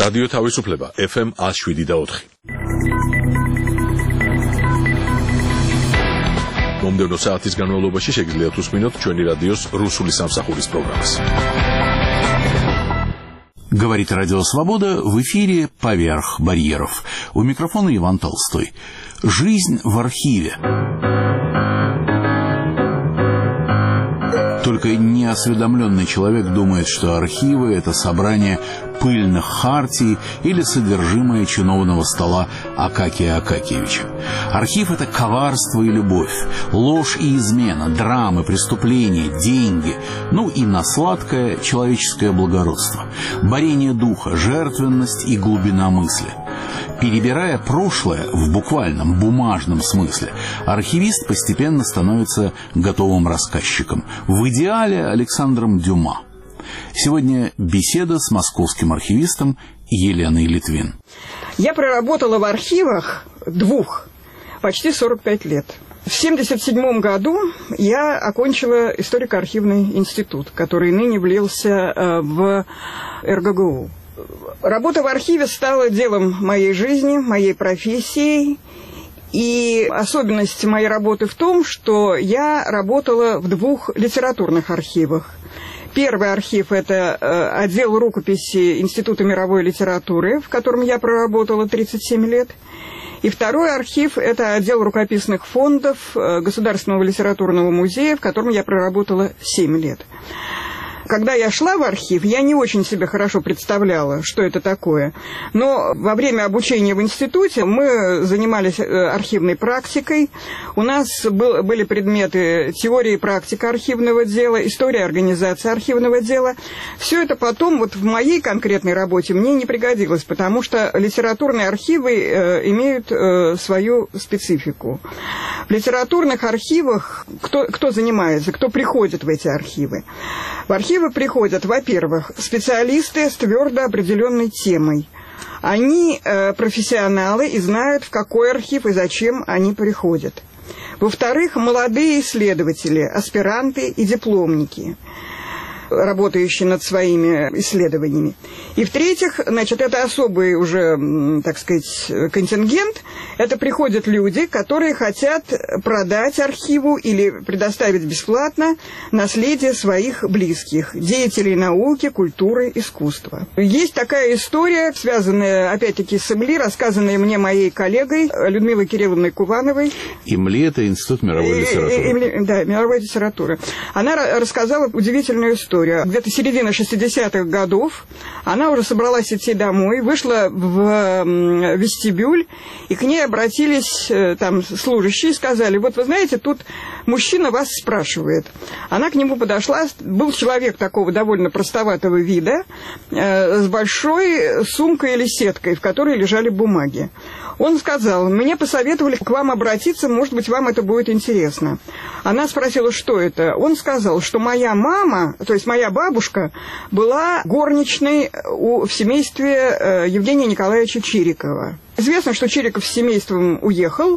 რადიო თავისუფლება FM 107.4. მომდევნო საათის განმავლობაში შეგიძლიათ უსმინოთ ჩვენი რადიოს რუსული სამსახურის პროგრამას. Говорит Радио Свобода, в эфире «Поверх барьеров». У микрофона Иван Толстой. Жизнь в архиве. Только неосведомленный человек думает, что архивы – это собрание пыльных хартий или содержимое чиновного стола Акакия Акакиевича. Архив – это коварство и любовь, ложь и измена, драмы, преступления, деньги, ну и на сладкое человеческое благородство, борение духа, жертвенность и глубина мысли. Перебирая прошлое в буквальном бумажном смысле, архивист постепенно становится готовым рассказчиком. В идеале Александром Дюма. Сегодня беседа с московским архивистом Еленой Литвин. Я проработала в архивах почти 45 лет. В 1977 году я окончила историко-архивный институт, который ныне влился в РГГУ. Работа в архиве стала делом моей жизни, моей профессией. И особенность моей работы в том, что я работала в 2 литературных архивах. Первый архив – это отдел рукописи Института мировой литературы, в котором я проработала 37 лет. И второй архив – это отдел рукописных фондов Государственного литературного музея, в котором я проработала 7 лет. Когда я шла в архив, я не очень себе хорошо представляла, что это такое. Но во время обучения в институте мы занимались архивной практикой. У нас были предметы теория и практика архивного дела, история организации архивного дела. Все это потом вот в моей конкретной работе мне не пригодилось, потому что литературные архивы имеют свою специфику. В литературных архивах кто занимается, кто приходит в эти архивы? В архивы приходят, во-первых, специалисты с твердо определенной темой. Они профессионалы и знают, в какой архив и зачем они приходят. Во-вторых, молодые исследователи, аспиранты и дипломники, работающие над своими исследованиями. И в-третьих, значит, это особый уже, так сказать, контингент. Это приходят люди, которые хотят продать архиву или предоставить бесплатно наследие своих близких, деятелей науки, культуры, искусства. Есть такая история, связанная, опять-таки, с ИМЛИ, рассказанная мне моей коллегой Людмилой Кирилловной Кувановой. ИМЛИ – это Институт мировой литературы. Да, мировой литературы. Она рассказала удивительную историю. Где-то середина 60-х годов она уже собралась идти домой, вышла в вестибюль, и к ней обратились там служащие и сказали: вот вы знаете, тут мужчина вас спрашивает. Она к нему подошла, был человек такого довольно простоватого вида, с большой сумкой или сеткой, в которой лежали бумаги. Он сказал: мне посоветовали к вам обратиться, может быть, вам это будет интересно. Она спросила, что это. Он сказал, что моя мама, то есть моя бабушка, была горничной в семействе Евгения Николаевича Чирикова. Известно, что Чириков с семейством уехал,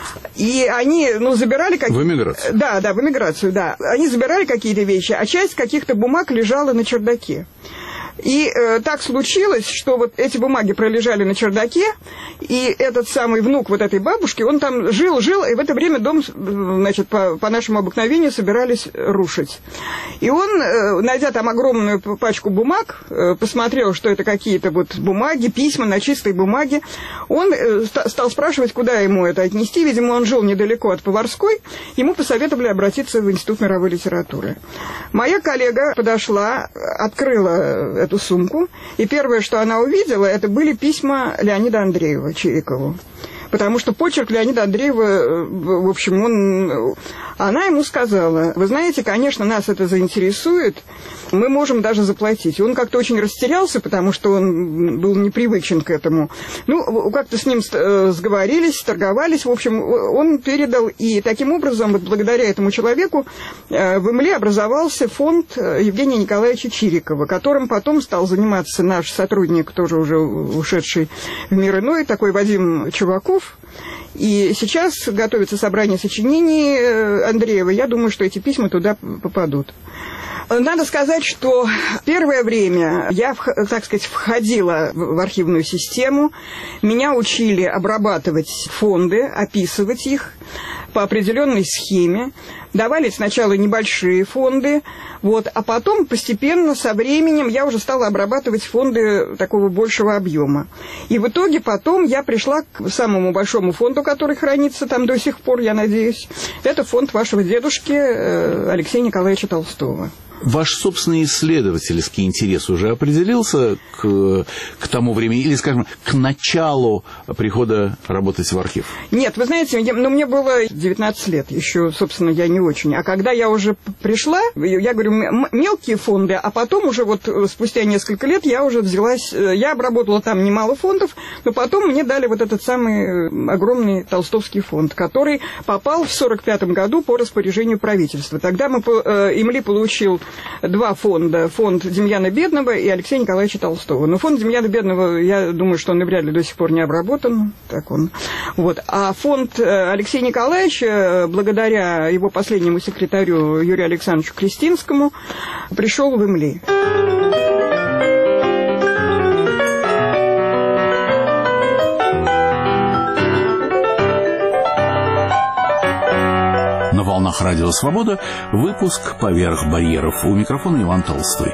и они, забирали какие-то... В эмиграцию? Да, в эмиграцию, да. Они забирали какие-то вещи, а часть каких-то бумаг лежала на чердаке. И так случилось, что вот эти бумаги пролежали на чердаке, и этот самый внук вот этой бабушки, он там жил, и в это время дом, значит, по нашему обыкновению собирались рушить. И он, найдя там огромную пачку бумаг, посмотрел, что это какие-то вот бумаги, письма на чистой бумаге, он стал спрашивать, куда ему это отнести. Видимо, он жил недалеко от Поварской, ему посоветовали обратиться в Институт мировой литературы. Моя коллега подошла, открыла эту сумку, и первое, что она увидела, это были письма Леонида Андреева Чирикову. Потому что почерк Леонида Андреева, в общем, она ему сказала: вы знаете, конечно, нас это заинтересует, мы можем даже заплатить. И он как-то очень растерялся, потому что он был непривычен к этому. Как-то с ним сговорились, торговались, в общем, он передал, и таким образом, вот благодаря этому человеку, в ИМЛИ образовался фонд Евгения Николаевича Чирикова, которым потом стал заниматься наш сотрудник, тоже уже ушедший в мир иной, такой Вадим Чуваков. И сейчас готовится собрание сочинений Андреева. Я думаю, что эти письма туда попадут. Надо сказать, что первое время я, так сказать, входила в архивную систему. Меня учили обрабатывать фонды, описывать их по определенной схеме. Давали сначала небольшие фонды, а потом постепенно, со временем, я уже стала обрабатывать фонды такого большего объема. И в итоге потом я пришла к самому большому фонду, который хранится там до сих пор, я надеюсь. Это фонд вашего дедушки Алексея Николаевича Толстого. Ваш собственный исследовательский интерес уже определился к тому времени, или, скажем, к началу прихода работать в архив? Нет, вы знаете, мне было 19 лет, еще, собственно, я не очень. А когда я уже пришла, я говорю, мелкие фонды, а потом уже спустя несколько лет я уже взялась, я обработала там немало фондов, но потом мне дали этот самый огромный Толстовский фонд, который попал в 1945 году по распоряжению правительства. Тогда Имли получил два фонда. Фонд Демьяна Бедного и Алексея Николаевича Толстого. Но фонд Демьяна Бедного, я думаю, что он и вряд ли до сих пор не обработан. А фонд Алексея Николаевича, благодаря его последнему секретарю Юрию Александровичу Крестинскому, пришел в Имли. На волнах Радио Свобода выпуск «Поверх барьеров». У микрофона Иван Толстой.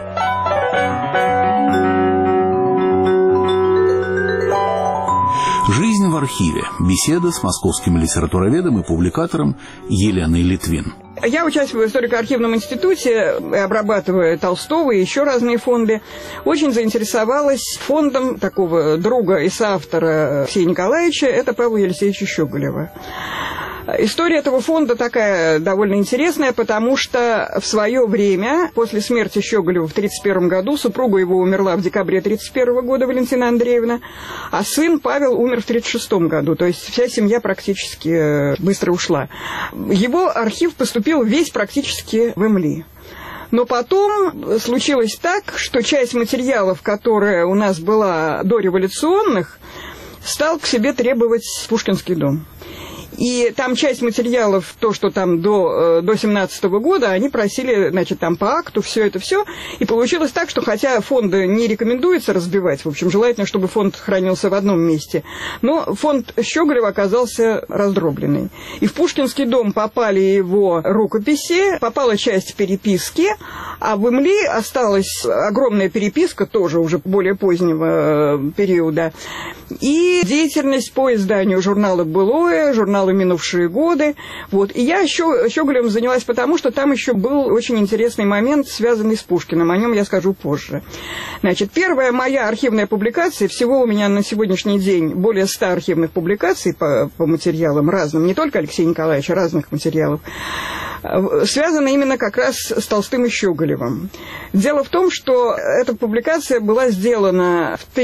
Жизнь в архиве. Беседа с московским литературоведом и публикатором Еленой Литвин. Я участвую в историко-архивном институте, обрабатывая Толстого и еще разные фонды. Очень заинтересовалась фондом такого друга и соавтора Алексея Николаевича, это Павла Елисеевича Щеголева. История этого фонда такая довольно интересная, потому что в свое время, после смерти Щеголева в 1931 году, супруга его умерла в декабре 1931 года, Валентина Андреевна, а сын Павел умер в 1936 году, то есть вся семья практически быстро ушла. Его архив поступил весь практически в Имли. Но потом случилось так, что часть материалов, которая у нас была дореволюционных, стал к себе требовать Пушкинский дом. И там часть материалов, то, что там до 17-го года, они просили, там по акту все. И получилось так, что хотя фонды не рекомендуется разбивать, в общем, желательно, чтобы фонд хранился в одном месте, но фонд Щеголева оказался раздробленный. И в Пушкинский дом попали его рукописи, попала часть переписки, а в Имли осталась огромная переписка, тоже уже более позднего периода, и деятельность по изданию журнала «Былое», журнала «Минувшие годы». И я Щеголевым занялась потому, что там еще был очень интересный момент, связанный с Пушкиным. О нем я скажу позже. Первая моя архивная публикация, всего у меня на сегодняшний день более 100 архивных публикаций по материалам разным, не только Алексея Николаевича, разных материалов, связана именно как раз с Толстым и Щеголевым. Дело в том, что эта публикация была сделана в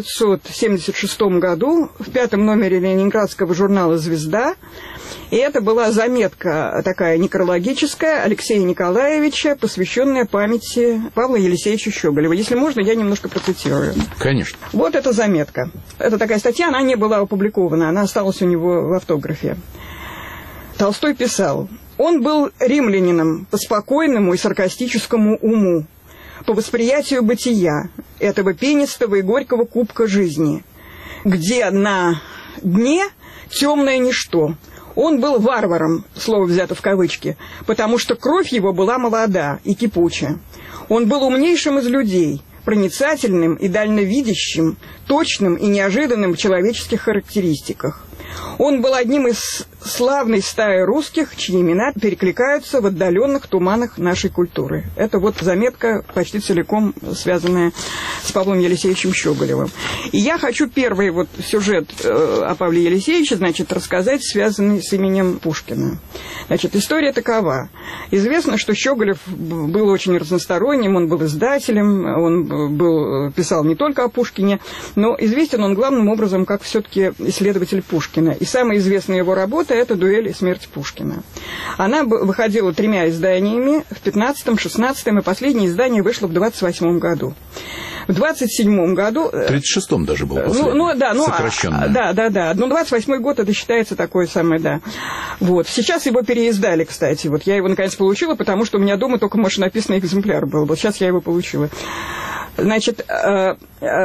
1976 году в 5-м номере ленинградского журнала «Звезда». И это была заметка такая некрологическая Алексея Николаевича, посвященная памяти Павла Елисеевича Щеголева. Если можно, я немножко процитирую. Конечно. Вот эта заметка. Это такая статья, она не была опубликована, она осталась у него в автографе. Толстой писал: «Он был римлянином по спокойному и саркастическому уму, по восприятию бытия, этого пенистого и горького кубка жизни, где на дне темное ничто. Он был варваром, слово взято в кавычки, потому что кровь его была молода и кипуча. Он был умнейшим из людей, проницательным и дальновидящим, точным и неожиданным в человеческих характеристиках. Он был одним из славной стаи русских, чьи имена перекликаются в отдаленных туманах нашей культуры». Это заметка, почти целиком связанная с Павлом Елисеевичем Щеголевым. И я хочу первый сюжет о Павле Елисеевиче, рассказать, связанный с именем Пушкина. История такова. Известно, что Щеголев был очень разносторонним, он был издателем, он писал не только о Пушкине, но известен он главным образом как все-таки исследователь Пушкина. И самая известная его работа – это «Дуэль и смерть Пушкина». Она выходила 3 изданиями в 15-м, 16-м, и последнее издание вышло в 28-м году. В 27 году... В 36-м даже был последний, сокращенный. Да. Но 28-й год, это считается такое самое, да. Вот. Сейчас его переиздали, кстати. Вот я его, наконец, получила, потому что у меня дома только машинописный экземпляр был. Вот сейчас я его получила. Значит, к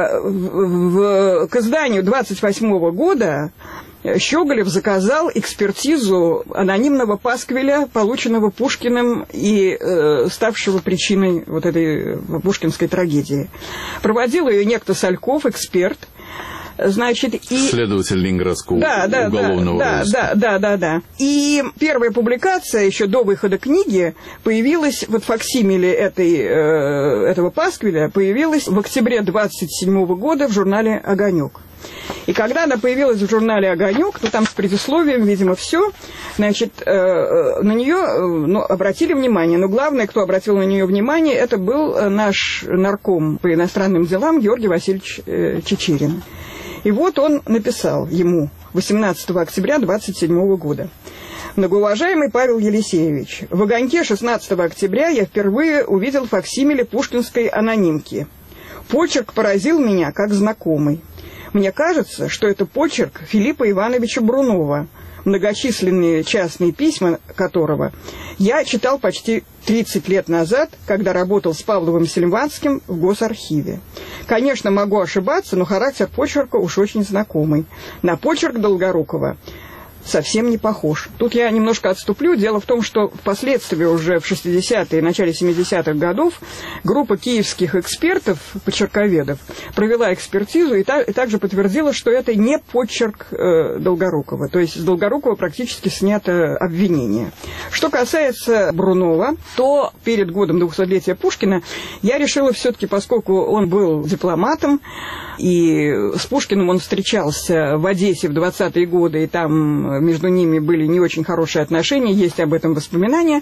изданию 28-го года Щеголев заказал экспертизу анонимного пасквиля, полученного Пушкиным и ставшего причиной вот этой пушкинской трагедии. Проводил ее некто Сальков, эксперт. Значит, и... Следователь Ленинградского уголовного розыска. Да. И первая публикация, еще до выхода книги, появилась, вот факсимиле этого пасквиля, появилась в октябре 27 года в журнале «Огонек». И когда она появилась в журнале «Огонек», то там с предисловием, видимо, все, значит, на нее обратили внимание. Но главное, кто обратил на нее внимание, это был наш нарком по иностранным делам Георгий Васильевич Чичерин. И вот он написал ему 18 октября 27 года. Многоуважаемый Павел Елисеевич, в «Огоньке» 16 октября я впервые увидел факсимиле пушкинской анонимки. Почерк поразил меня как знакомый. Мне кажется, что это почерк Филиппа Ивановича Брунова, многочисленные частные письма которого я читал почти 30 лет назад, когда работал с Павловым Сильванским в Госархиве. Конечно, могу ошибаться, но характер почерка уж очень знакомый. На почерк Долгорукова совсем не похож. Тут я немножко отступлю. Дело в том, что впоследствии уже в 60-е и начале 70-х годов группа киевских экспертов, почерковедов, провела экспертизу и также подтвердила, что это не почерк Долгорукова. То есть с Долгорукова практически снято обвинение. Что касается Брунова, то перед годом 200-летия Пушкина я решила все-таки, поскольку он был дипломатом, и с Пушкиным он встречался в Одессе в 20-е годы, и там между ними были не очень хорошие отношения, есть об этом воспоминания.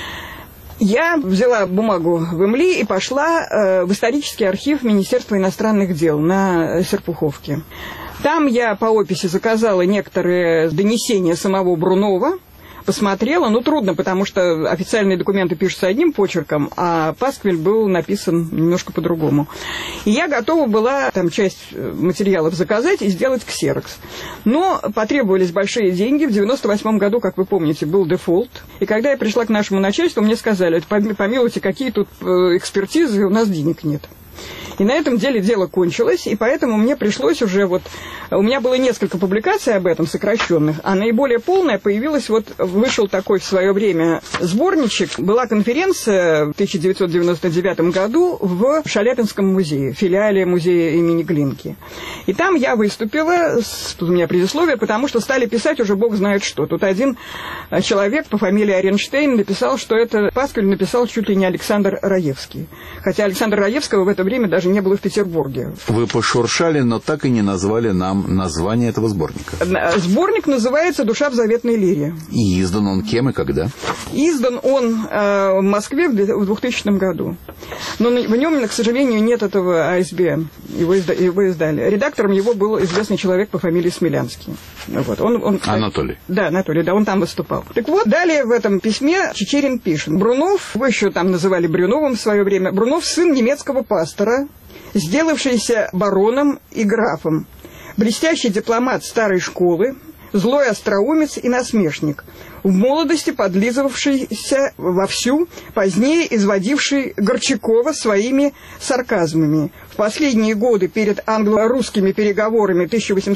Я взяла бумагу в Эмли и пошла в исторический архив Министерства иностранных дел на Серпуховке. Там я по описи заказала некоторые донесения самого Брунова, посмотрела, трудно, потому что официальные документы пишутся одним почерком, а пасквиль был написан немножко по-другому. И я готова была там часть материалов заказать и сделать ксерокс. Но потребовались большие деньги. В 98 году, как вы помните, был дефолт. И когда я пришла к нашему начальству, мне сказали: помилуйте, какие тут экспертизы, у нас денег нет. И на этом дело кончилось, и поэтому мне пришлось уже у меня было несколько публикаций об этом, сокращенных, а наиболее полная появилась, вышел такой в свое время сборничек. Была конференция в 1999 году в Шаляпинском музее, филиале музея имени Глинки. И там я выступила, тут у меня предисловие, потому что стали писать уже бог знает что. Тут один человек по фамилии Оренштейн написал, что это пасквиль написал чуть ли не Александр Раевский. Хотя Александра Раевского в это время даже не было в Петербурге. Вы пошуршали, но так и не назвали нам название этого сборника. Сборник называется «Душа в заветной лире». И издан он кем и когда? Издан он в Москве в 2000 году. Но в нем, к сожалению, нет этого АСБН. Его издали. Редактором его был известный человек по фамилии Смелянский. Анатолий. Да, Анатолий, да, он там выступал. Так вот, далее в этом письме Чичерин пишет: Брунов, вы еще там называли Брюновым в свое время, Брунов сын немецкого пастора, сделавшийся бароном и графом, блестящий дипломат старой школы, злой остроумец и насмешник, в молодости подлизывавшийся вовсю, позднее изводивший Горчакова своими сарказмами. В последние годы перед англо-русскими переговорами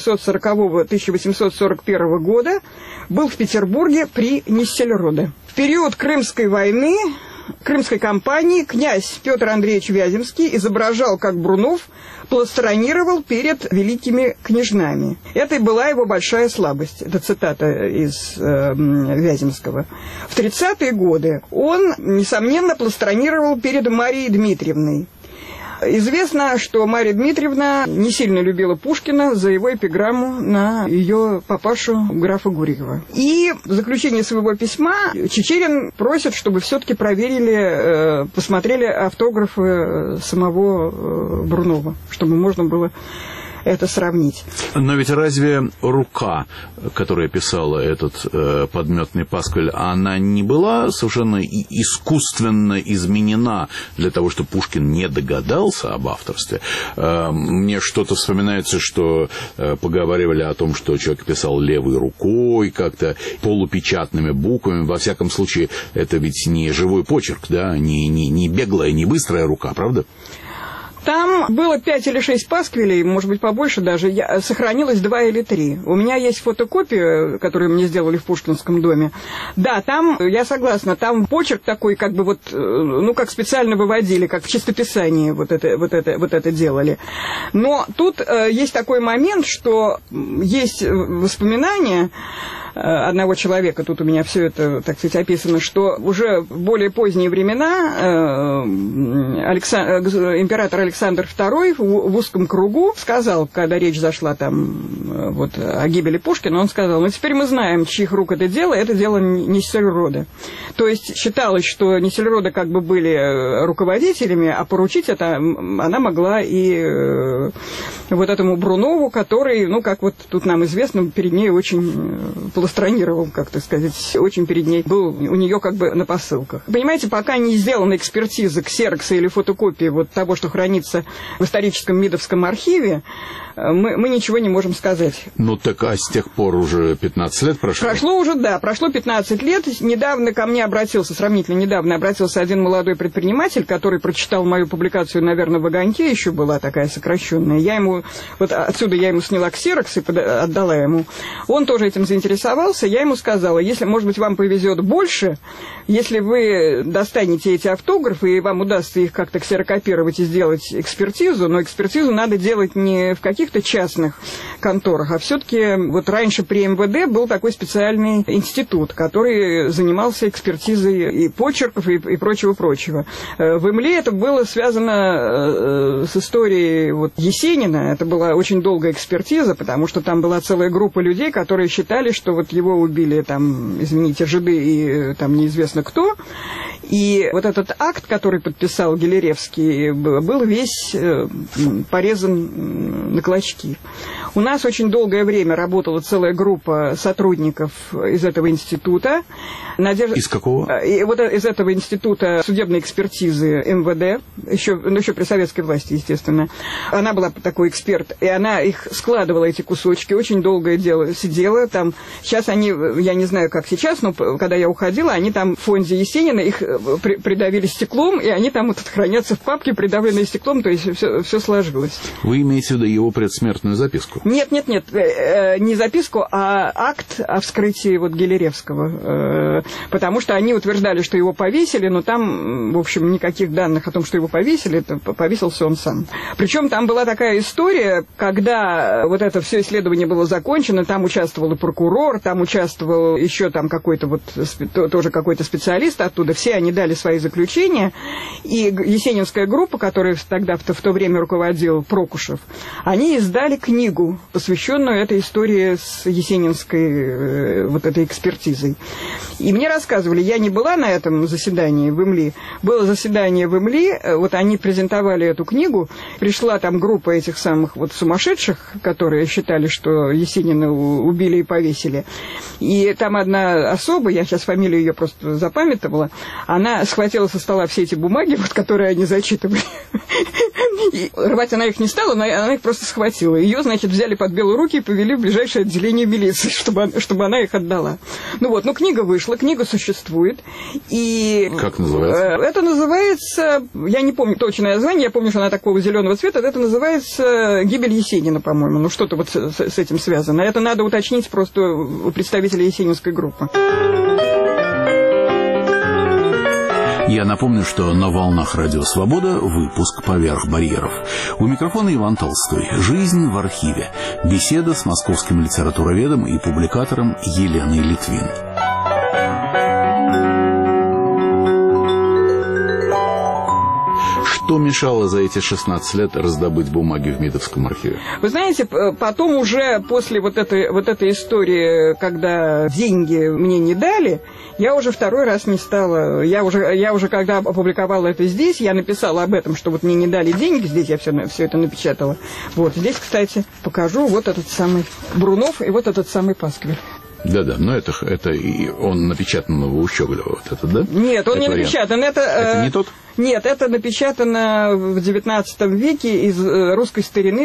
1840-1841 года был в Петербурге при Ниссельроде. В период Крымской войны, Крымской кампании, князь Петр Андреевич Вяземский изображал, как Брунов пластронировал перед великими княжнами. Это и была его большая слабость. Это цитата из Вяземского. В 30-е годы он, несомненно, пластронировал перед Марией Дмитриевной. Известно, что Мария Дмитриевна не сильно любила Пушкина за его эпиграмму на ее папашу графа Гурьева. И в заключение своего письма Чичерин просит, чтобы все-таки проверили, посмотрели автографы самого Брунова, чтобы можно было это сравнить. Но ведь разве рука, которая писала этот подметный пасквиль, она не была совершенно искусственно изменена для того, чтобы Пушкин не догадался об авторстве? Мне что-то вспоминается, что поговаривали о том, что человек писал левой рукой, как-то полупечатными буквами. Во всяком случае, это ведь не живой почерк, да, не беглая, не быстрая рука, правда? Там было 5 или 6 пасквилей, может быть, побольше даже. Сохранилось 2 или 3. У меня есть фотокопия, которую мне сделали в Пушкинском доме. Да, там, я согласна, там почерк такой, как бы вот, ну, как специально выводили, как в чистописании вот это делали. Но тут есть такой момент, что есть воспоминания одного человека, тут у меня все это, так сказать, описано, что уже в более поздние времена император Александр II в узком кругу сказал, когда речь зашла там вот о гибели Пушкина, он сказал: ну теперь мы знаем, чьих рук это дело Нессельрода. То есть считалось, что Нессельрода как бы были руководителями, а поручить это она могла и вот этому Брунову, который, ну как вот тут нам известно, перед ней очень пластронировал, как так сказать, очень перед ней был у нее как бы на посылках. Понимаете, пока не сделана экспертиза ксерокса или фотокопии вот того, что хранится в историческом МИДовском архиве, мы ничего не можем сказать. Ну так, а с тех пор уже 15 лет прошло? Прошло 15 лет. Недавно ко мне сравнительно недавно обратился один молодой предприниматель, который прочитал мою публикацию, наверное, в «Огоньке», еще была такая сокращенная. Отсюда я ему сняла ксерокс и отдала ему. Он тоже этим заинтересовался. Я ему сказала: если, может быть, вам повезет больше, если вы достанете эти автографы, и вам удастся их как-то ксерокопировать и сделать экспертизу, но экспертизу надо делать не в каких-то частных конторах, а все-таки вот раньше при МВД был такой специальный институт, который занимался экспертизой и почерков, и прочего-прочего. В Имле это было связано с историей вот Есенина. Это была очень долгая экспертиза, потому что там была целая группа людей, которые считали, что вот его убили там, извините, жиды и там неизвестно кто. И вот этот акт, который подписал Гелеревский, был весь порезан на клочки. У нас очень долгое время работала целая группа сотрудников из этого института. Из какого? Вот из этого института судебной экспертизы МВД, еще при советской власти, естественно. Она была такой эксперт, и она их складывала, эти кусочки, очень долгое дело сидела там. Сейчас они, я не знаю, как сейчас, но когда я уходила, они там в фонде Есенина, их придавили стеклом, и они там вот хранятся в папке, придавленные стеклом, то есть все сложилось. Вы имеете в виду его предсмертную записку? Нет, не записку, а акт о вскрытии вот Гелеревского. Потому что они утверждали, что его повесили, но там, в общем, никаких данных о том, что его повесили, повесился он сам. Причем там была такая история, когда вот это все исследование было закончено, там участвовал и прокурор, там участвовал еще там какой-то вот, тоже какой-то специалист оттуда, все они дали свои заключения, и есенинская группа, которая тогда в то время руководил Прокушев, они издали книгу, посвященную этой истории с есенинской вот этой экспертизой. И мне рассказывали, я не была на этом заседании в Имли, было заседание в Имли, вот они презентовали эту книгу, пришла там группа этих самых вот сумасшедших, которые считали, что Есенина убили и повесили. И там одна особа, я сейчас фамилию ее просто запамятовала, она схватила со стола все эти бумаги, вот, которые они зачитывали. И рвать она их не стала, но она их просто схватила. Ее, значит, взяли под белые руки и повели в ближайшее отделение милиции, чтобы она их отдала. Книга вышла, книга существует. И как называется? Это называется, я не помню точное название, я помню, что она такого зеленого цвета, это называется «Гибель Есенина», по-моему. Что-то вот с этим связано. Это надо уточнить просто у представителей есенинской группы. Я напомню, что на волнах Радио Свобода выпуск «Поверх барьеров». У микрофона Иван Толстой. «Жизнь в архиве». Беседа с московским литературоведом и публикатором Еленой Литвин. Что мешало за эти 16 лет раздобыть бумаги в МИДовском архиве? Вы знаете, потом уже после вот этой истории, когда деньги мне не дали, я уже второй раз не стала. Я уже когда опубликовала это здесь, я написала об этом, что вот мне не дали деньги, здесь я все это напечатала. Вот здесь, кстати, покажу вот этот самый Брунов и вот этот самый Пасквиль. Да-да, но это и он напечатан у Щеголева, вот это, да? Нет, он это не вариант. напечатан. Это не тот? Нет, это напечатано в XIX веке из русской старины,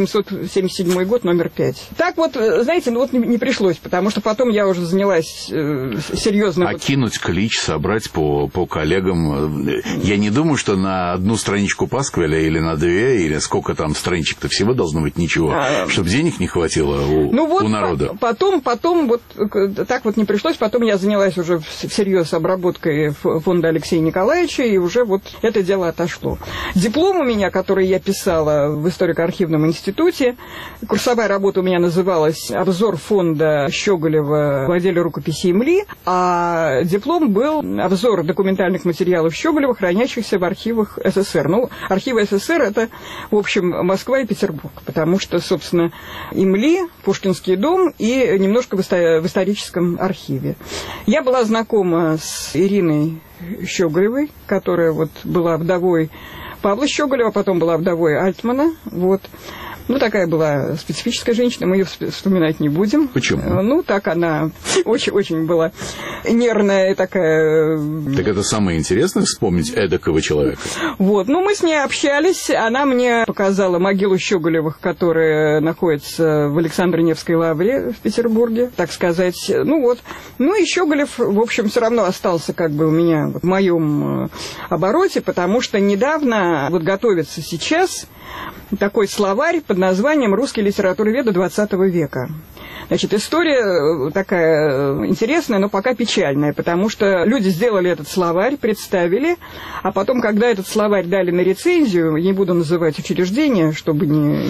1877 год, номер 5. Так вот, знаете, ну вот не пришлось, потому что потом я уже занялась серьезно. Кинуть клич, собрать по коллегам. Я не думаю, что на одну страничку Пасквиля или на две, или сколько там страничек-то всего должно быть, ничего, чтобы денег не хватило у народа. Потом вот так вот не пришлось, потом я занялась уже всерьез обработкой фонда Алексея Николаевича, и уже вот это дело отошло. Диплом у меня, который я писала в историко-архивном институте, курсовая работа у меня называлась «Обзор фонда Щеголева в отделе рукописей МЛИ», а диплом был «Обзор документальных материалов Щеголева, хранящихся в архивах СССР». Ну, архивы СССР – это, в общем, Москва и Петербург, потому что, собственно, и МЛИ, Пушкинский дом, и немножко в историческом архиве. Я была знакома с Ириной Щеголевой, которая вот была вдовой Павла Щеголева, потом была вдовой Альтмана. Вот. Ну, такая была специфическая женщина, мы ее вспоминать не будем. Почему? Ну, так она очень была нервная такая. Так это самое интересное, вспомнить эдакого человека. Вот, ну, мы с ней общались, она мне показала могилу Щеголевых, которая находится в Александро-Невской лавре в Петербурге, так сказать. Ну, вот. Ну, и Щеголев, в общем, все равно остался как бы у меня в моем обороте, потому что недавно, вот готовится сейчас такой словарь под названием «Русский литературоведа XX века». Значит, история такая интересная, но пока печальная, потому что люди сделали этот словарь, представили, а потом, когда этот словарь дали на рецензию, не буду называть учреждение, чтобы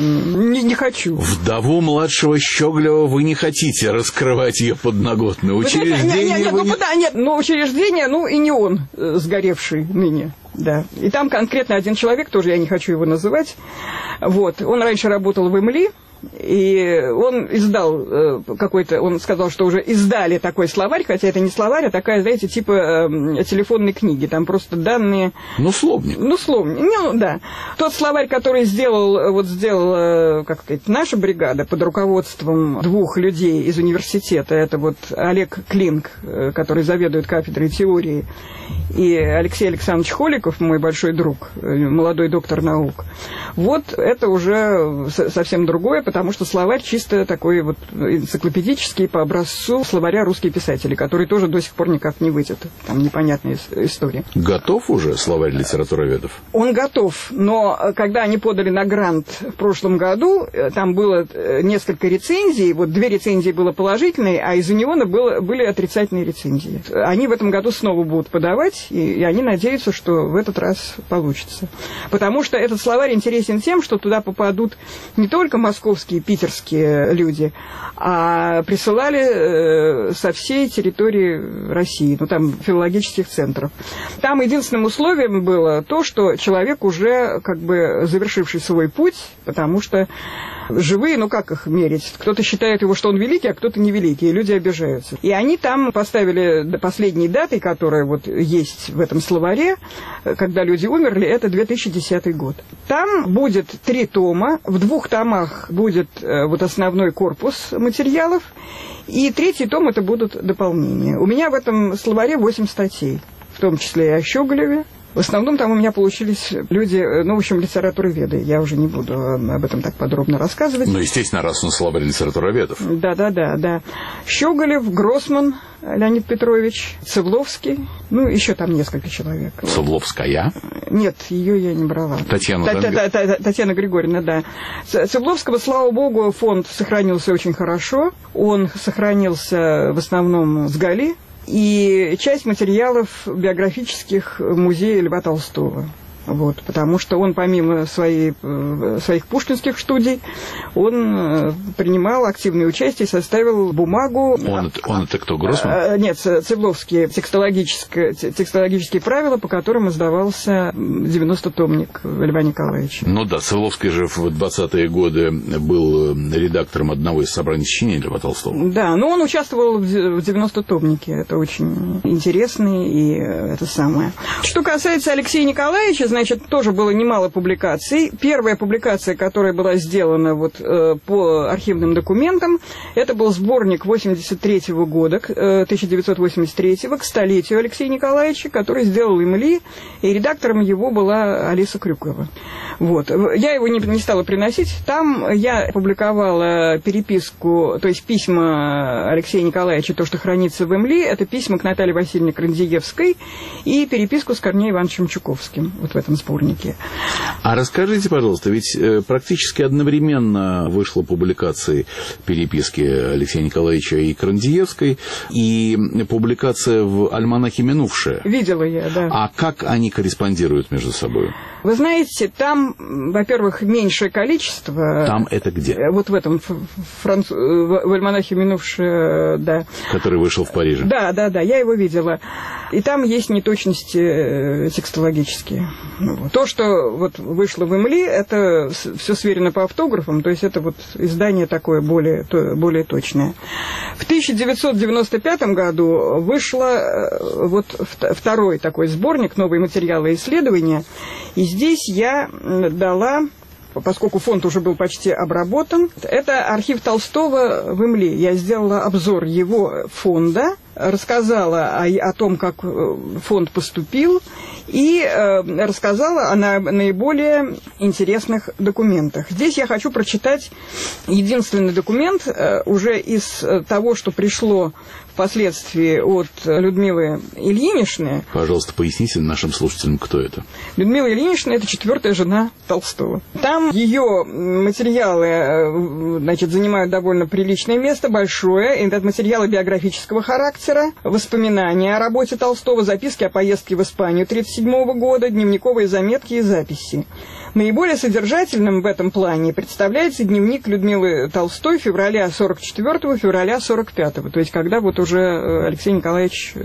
не хочу. Вдову младшего Щеголева вы не хотите раскрывать ее подноготную. Учреждение учреждение, ну и не он, сгоревший ныне. Да. И там конкретно один человек, тоже я не хочу его называть. Вот. Он раньше работал в МЛИ, и он издал какой-то, он сказал, что уже издали такой словарь, хотя это не словарь, а такая, знаете, типа телефонной книги, там просто данные... Ну, словник. Ну, словник, ну, да. Тот словарь, который сделала, как сказать, наша бригада под руководством двух людей из университета, это вот Олег Клинк, который заведует кафедрой теории, и Алексей Александрович Холиков, мой большой друг, молодой доктор наук. Вот это уже совсем другое, потому что словарь чисто такой вот энциклопедический по образцу словаря «Русские писатели», который тоже до сих пор никак не выйдет. Там непонятная история. Готов уже словарь литературоведов? Он готов, но когда они подали на грант в прошлом году, там было несколько рецензий, вот 2 рецензии было положительные, а из-за него были отрицательные рецензии. Они в этом году снова будут подавать, и они надеются, что в этот раз получится. Потому что этот словарь интересен тем, что туда попадут не только московские, питерские люди, а присылали со всей территории России, ну там филологических центров. Там единственным условием было то, что человек уже как бы завершивший свой путь, потому что живые, ну как их мерить? Кто-то считает его, что он великий, а кто-то не великий, и люди обижаются. И они там поставили последней датой, которая вот есть в этом словаре, когда люди умерли, это 2010 год. Там будет 3 тома, в 2 томах будет вот основной корпус материалов, и 3-й том это будут дополнения. У меня в этом словаре 8 статей, в том числе и о Щеголеве. В основном там у меня получились люди, ну, в общем, литературоведы. Я уже не буду об этом так подробно рассказывать. Ну, естественно, раз он словарь литературоведов. Да. Щеголев, Гроссман Леонид Петрович, Цивловский, ну, еще там несколько человек. Цивловская? Нет, ее я не брала. Татьяна Григорьевна, да. Цивловского, слава богу, фонд сохранился очень хорошо. Он сохранился в основном с Гали. И часть материалов биографических музея Льва Толстого. Вот, потому что он, помимо своих пушкинских студий, он принимал активное участие и составил бумагу... Он это кто, Гроссман? Нет, Цебловские текстологические правила, по которым издавался 90-томник Льва Николаевича. Ну да, Цебловский же в 20-е годы был редактором одного из собраний сочинений Льва Толстого. Да, но он участвовал в 90-томнике. Это очень интересно, и это самое. Что касается Алексея Николаевича, значит, тоже было немало публикаций. Первая публикация, которая была сделана вот, по архивным документам, это был сборник 1983 года, 1983 к столетию Алексея Николаевича, который сделал Эмили, и редактором его была Алиса Крюкова. Вот. Я его не стала приносить. Там я публиковала переписку, то есть письма Алексея Николаевича, то, что хранится в Эмли, это письма к Наталье Васильевне Крандиевской и переписку с Корнеем Ивановичем Чуковским вот в этом сборнике. А расскажите, пожалуйста, ведь практически одновременно вышла публикация переписки Алексея Николаевича и Крандиевской, и публикация в «Альманахе минувшее». Видела я, да. А как они корреспондируют между собой? Вы знаете, там, во-первых, меньшее количество... Там это где? Вот в этом, в «Альманахе минувшее», да. Который вышел в Париже. Да, я его видела. И там есть неточности текстологические. То, что вот вышло в Эмли, это все сверено по автографам, то есть это вот издание такое более точное. В 1995 году вышло вот второй такой сборник «Новые материалы и исследования», и здесь я дала, поскольку фонд уже был почти обработан, это архив Толстого в Эмли. Я сделала обзор его фонда, рассказала о том, как фонд поступил, и рассказала о наиболее интересных документах. Здесь я хочу прочитать единственный документ уже из того, что пришло впоследствии от Людмилы Ильиничны. Пожалуйста, поясните нашим слушателям, кто это. Людмила Ильинична – это 4-я жена Толстого. Там ее материалы, значит, занимают довольно приличное место, большое. Это материалы биографического характера, воспоминания о работе Толстого, записки о поездке в Испанию 1937 года, дневниковые заметки и записи. Наиболее содержательным в этом плане представляется дневник Людмилы Толстой февраля 44-го, февраля 45-го, то есть когда вот уже Алексей Николаевич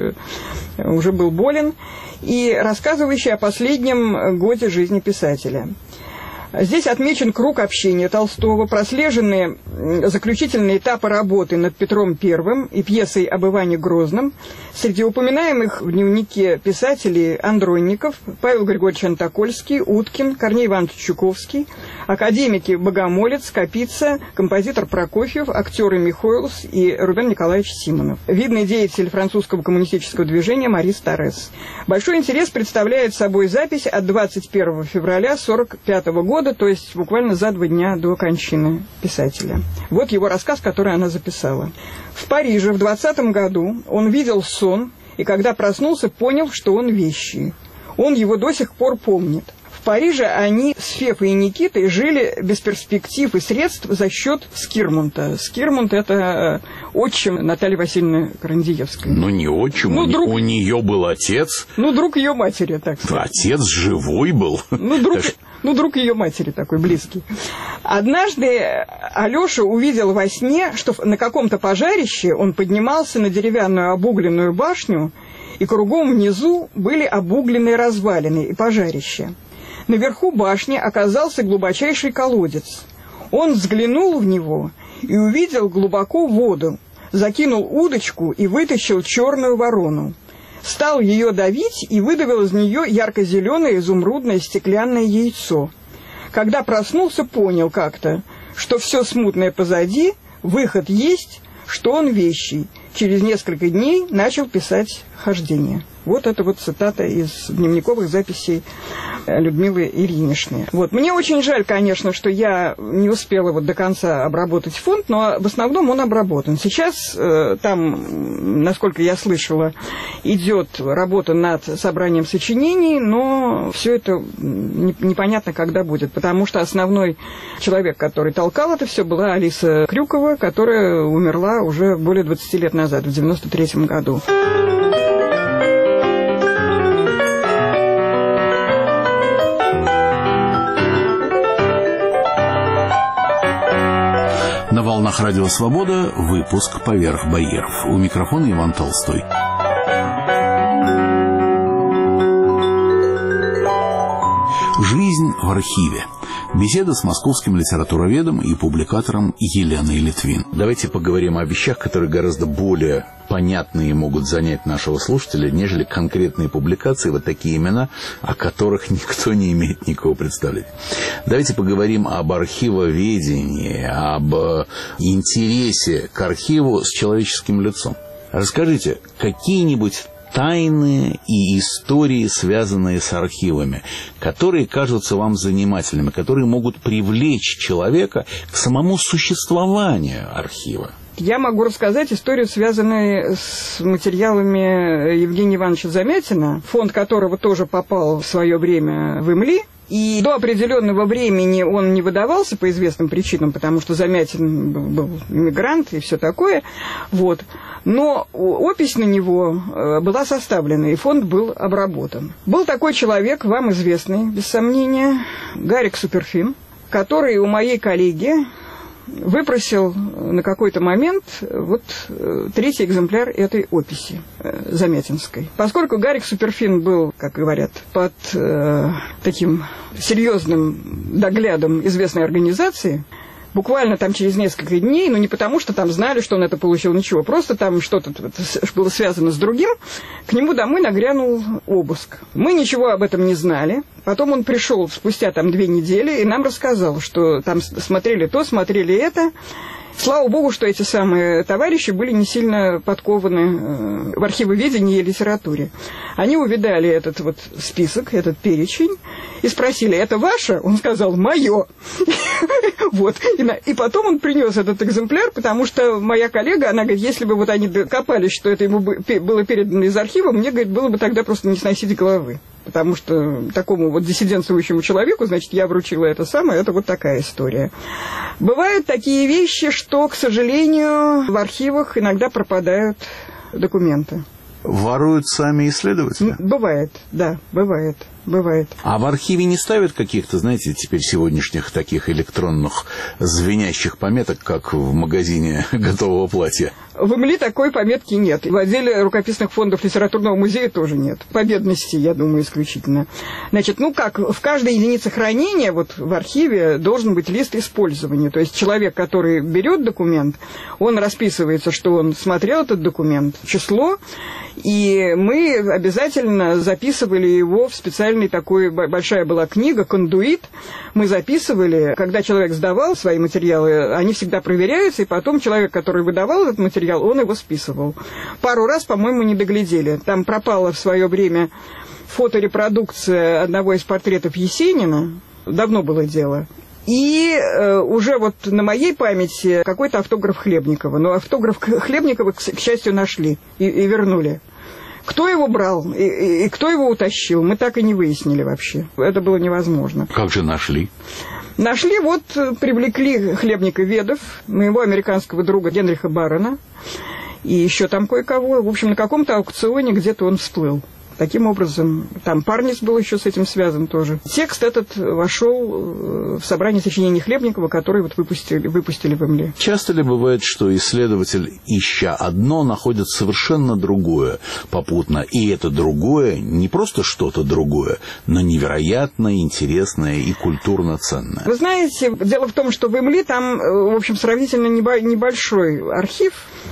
уже был болен, и рассказывающий о последнем годе жизни писателя. Здесь отмечен круг общения Толстого, прослежены заключительные этапы работы над Петром I и пьесой об Иване Грозном. Среди упоминаемых в дневнике писателей Андронников, Павел Григорьевич Антокольский, Уткин, Корней Иванович Чуковский, академики Богомолец, Капица, композитор Прокофьев, актеры Михоэлс и Рубен Николаевич Симонов. Видный деятель французского коммунистического движения Марис Торрес. Большой интерес представляет собой запись от 21 февраля 1945 года, то есть буквально за 2 дня до кончины писателя. Вот его рассказ, который она записала. В Париже в 20 году он видел сон, и когда проснулся, понял, что он вещий. Он его до сих пор помнит. В Париже они с Фефой и Никитой жили без перспектив и средств за счет Скирмонта. Скирмонт – это отчим Натальи Васильевны Крандиевской. Ну, не отчим, у нее был отец. Ну, друг ее матери, так сказать. Отец живой был. Друг ее матери такой близкий. Однажды Алеша увидел во сне, что на каком-то пожарище он поднимался на деревянную обугленную башню, и кругом внизу были обугленные развалины и пожарища. Наверху башни оказался глубочайший колодец. Он взглянул в него и увидел глубоко воду, закинул удочку и вытащил черную ворону. Стал ее давить и выдавил из нее ярко-зеленое изумрудное стеклянное яйцо. Когда проснулся, понял как-то, что все смутное позади, выход есть, что он вещий. Через несколько дней начал писать «Хождение». Вот это вот цитата из дневниковых записей Людмилы Ильиничны. Вот. Мне очень жаль, конечно, что я не успела вот до конца обработать фонд, но в основном он обработан. Сейчас там, насколько я слышала, идет работа над собранием сочинений, но все это непонятно, когда будет, потому что основной человек, который толкал это все, была Алиса Крюкова, которая умерла уже более 20 лет назад, в 1993 году. волнах Радио Свобода выпуск «Поверх барьеров». У микрофона Иван Толстой. Жизнь в архиве. Беседа с московским литературоведом и публикатором Еленой Литвин. Давайте поговорим о вещах, которые гораздо более понятные могут занять нашего слушателя, нежели конкретные публикации, вот такие имена, о которых никто не имеет никакого представления. Давайте поговорим об архивоведении, об интересе к архиву с человеческим лицом. Расскажите, какие-нибудь тайны и истории, связанные с архивами, которые кажутся вам занимательными, которые могут привлечь человека к самому существованию архива? Я могу рассказать историю, связанную с материалами Евгения Ивановича Замятина, фонд которого тоже попал в свое время в Эмли. И до определенного времени он не выдавался по известным причинам, потому что Замятин был иммигрант и все такое. Вот. Но опись на него была составлена, и фонд был обработан. Был такой человек, вам известный, без сомнения, Гарик Суперфин, который у моей коллеги выпросил на какой-то момент вот третий экземпляр этой описи замятинской. Поскольку Гарик Суперфин был, как говорят, под таким серьезным доглядом известной организации, буквально там через несколько дней, но не потому, что там знали, что он это получил, ничего, просто там что-то было связано с другим, к нему домой нагрянул обыск. Мы ничего об этом не знали. Потом он пришел спустя там 2 недели и нам рассказал, что там смотрели то, смотрели это. Слава богу, что эти самые товарищи были не сильно подкованы в архивоведении и литературе. Они увидали этот вот список, этот перечень, и спросили: это ваше? Он сказал: мое. Вот. И потом он принес этот экземпляр, потому что моя коллега, она говорит, если бы вот они докопались, что это ему было передано из архива, мне, говорит, было бы тогда просто не сносить головы. Потому что такому вот диссидентствующему человеку, значит, я вручила это самое, это вот такая история. Бывают такие вещи, что, к сожалению, в архивах иногда пропадают документы. Воруют сами исследователи? Бывает, да, бывает. А в архиве не ставят каких-то, знаете, теперь сегодняшних таких электронных звенящих пометок, как в магазине готового платья? В Эмли такой пометки нет. В отделе рукописных фондов литературного музея тоже нет. По бедности, я думаю, исключительно. Значит, как в каждой единице хранения, вот в архиве должен быть лист использования. То есть человек, который берет документ, он расписывается, что он смотрел этот документ, число, и мы обязательно записывали его в специальный такой, большая была книга, кондуит. Мы записывали, когда человек сдавал свои материалы, они всегда проверяются, и потом человек, который выдавал этот материал, он его списывал. Пару раз, по-моему, не доглядели. Там пропала в свое время фоторепродукция одного из портретов Есенина. Давно было дело. И уже вот на моей памяти какой-то автограф Хлебникова. Но автограф Хлебникова, к счастью, нашли и вернули. Кто его брал и кто его утащил, мы так и не выяснили вообще. Это было невозможно. Как же нашли? Нашли, вот привлекли хлебниковедов, моего американского друга Генриха Барона, и еще там кое-кого. В общем, на каком-то аукционе где-то он всплыл. Таким образом, там Парнис был еще с этим связан тоже. Текст этот вошел в собрание сочинений Хлебникова, которые вот выпустили в Эмле. Часто ли бывает, что исследователь, ища одно, находит совершенно другое попутно, и это другое не просто что-то другое, но невероятно интересное и культурно ценное? Вы знаете, дело в том, что в Эмле там, в общем, сравнительно небольшой архив.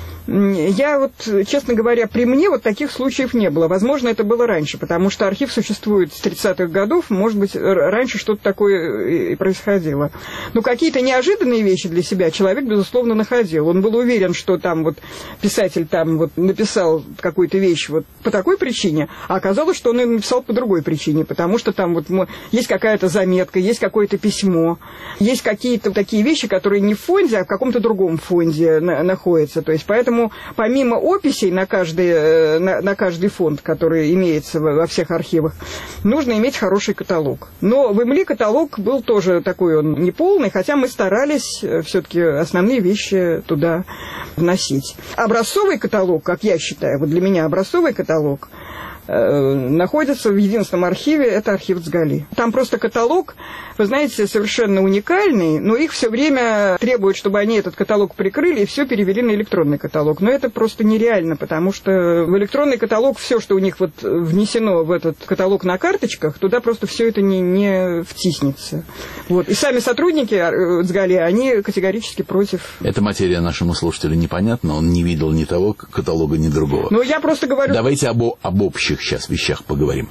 Я вот, честно говоря, при мне вот таких случаев не было. Возможно, это было раньше, потому что архив существует с 30-х годов, может быть, раньше что-то такое и происходило. Но какие-то неожиданные вещи для себя человек, безусловно, находил. Он был уверен, что там вот писатель там вот написал какую-то вещь вот по такой причине, а оказалось, что он ее написал по другой причине, потому что там вот есть какая-то заметка, есть какое-то письмо, есть какие-то такие вещи, которые не в фонде, а в каком-то другом фонде находятся. То есть, поэтому помимо описей на каждый фонд, который имеется во всех архивах, нужно иметь хороший каталог. Но в Эмли каталог был тоже такой, он неполный, хотя мы старались все-таки основные вещи туда вносить. Образцовый каталог, как я считаю, вот для меня образцовый каталог, находится в единственном архиве, это архив Цгали. Там просто каталог, вы знаете, совершенно уникальный, но их все время требуют, чтобы они этот каталог прикрыли и все перевели на электронный каталог. Но это просто нереально, потому что в электронный каталог все, что у них вот внесено в этот каталог на карточках, туда просто все это не втиснется. Вот. И сами сотрудники Цгали, они категорически против. Эта материя нашему слушателю непонятна, он не видел ни того каталога, ни другого. Но я просто говорю... Давайте об общих сейчас вещах поговорим.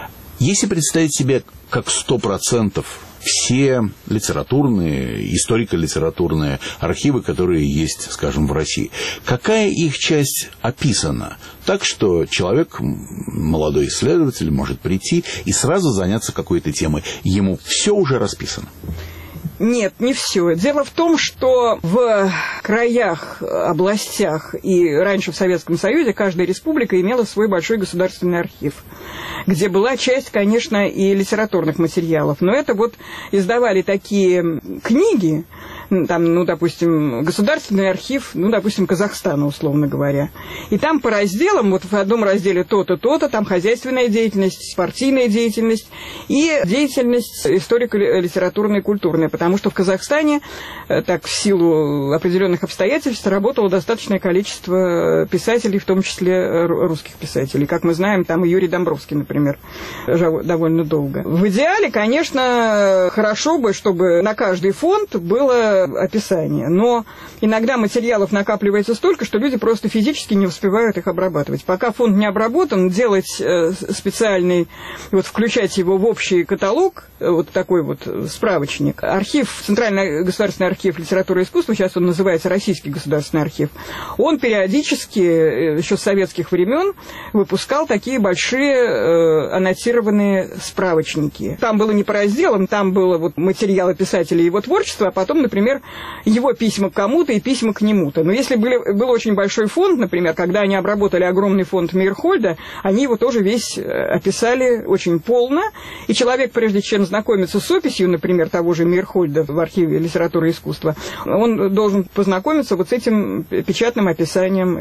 Если представить себе как 100% все литературные, историко-литературные архивы, которые есть, скажем, в России, какая их часть описана? Так что человек, молодой исследователь, может прийти и сразу заняться какой-то темой. Ему все уже расписано. Нет, не все. Дело в том, что в краях, областях и раньше в Советском Союзе каждая республика имела свой большой государственный архив, где была часть, конечно, и литературных материалов. Но это вот издавали такие книги, там, допустим, государственный архив, допустим, Казахстана, условно говоря. И там по разделам, вот в одном разделе то-то, то-то, там хозяйственная деятельность, партийная деятельность и деятельность историко-литературная и культурная, потому что в Казахстане, так, в силу определенных обстоятельств, работало достаточное количество писателей, в том числе русских писателей. Как мы знаем, там и Юрий Домбровский, например, довольно долго. В идеале, конечно, хорошо бы, чтобы на каждый фонд было описание, но иногда материалов накапливается столько, что люди просто физически не успевают их обрабатывать. Пока фонд не обработан, делать специальный, вот включать его в общий каталог, вот такой вот справочник. Архив, Центральный государственный архив литературы и искусства, сейчас он называется Российский государственный архив, он периодически, еще с советских времен, выпускал такие большие аннотированные справочники. Там было не по разделам, там было вот материалы писателя и его творчества, а потом, например, его письма к кому-то и письма к нему-то. Но если был очень большой фонд, например, когда они обработали огромный фонд Мейерхольда, они его тоже весь описали очень полно. И человек, прежде чем знакомиться с описью, например, того же Мейерхольда в архиве литературы и искусства, он должен познакомиться вот с этим печатным описанием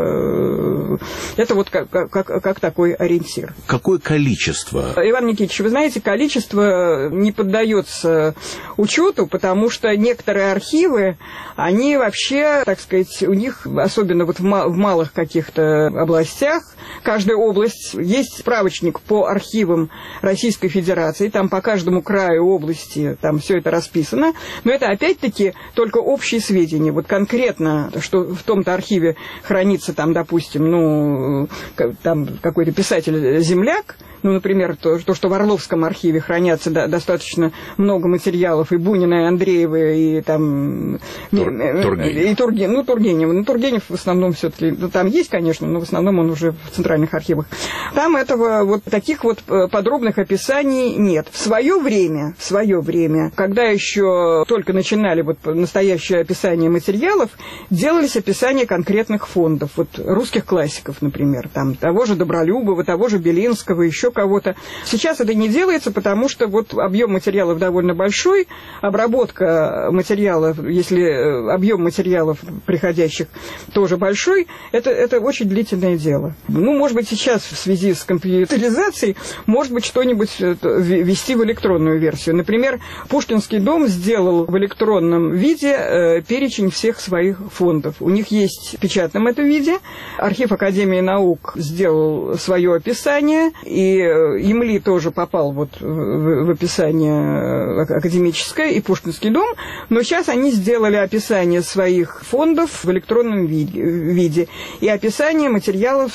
этого. Это вот как такой ориентир. Какое количество? Иван Никитич, вы знаете, количество не поддается учету, потому что некоторые архивы, они вообще, так сказать, у них, особенно вот в малых каких-то областях, каждая область, есть справочник по архивам Российской Федерации, там по каждому краю области, там все это расписано, но это опять-таки только общие сведения. Вот конкретно, что в том-то архиве хранится там, допустим, там какой-то писатель-земляк, например, то, что в Орловском архиве хранятся достаточно много материалов и Бунина, и Андреева, и там... Тургенев. И Тургенев. Тургенев в основном все-таки... там есть, конечно, но в основном он уже в центральных архивах. Там этого вот таких вот подробных описаний нет. В свое время, когда еще только начинали вот настоящее описание материалов, делались описания конкретных фондов. Вот русских классиков, например, там того же Добролюбова, того же Белинского, еще кого-то. Сейчас это не делается, потому что вот объем материалов довольно большой, обработка материалов, если объем материалов приходящих тоже большой, это очень длительное дело. Может быть, сейчас в связи с компьютеризацией, может быть, что-нибудь ввести в электронную версию. Например, Пушкинский дом сделал в электронном виде перечень всех своих фондов. У них есть в печатном этом виде. Архив Академии наук сделал свое описание, и Емли тоже попал вот в описание академическое, и Пушкинский дом, но сейчас они сделали описание своих фондов в электронном виде и описание материалов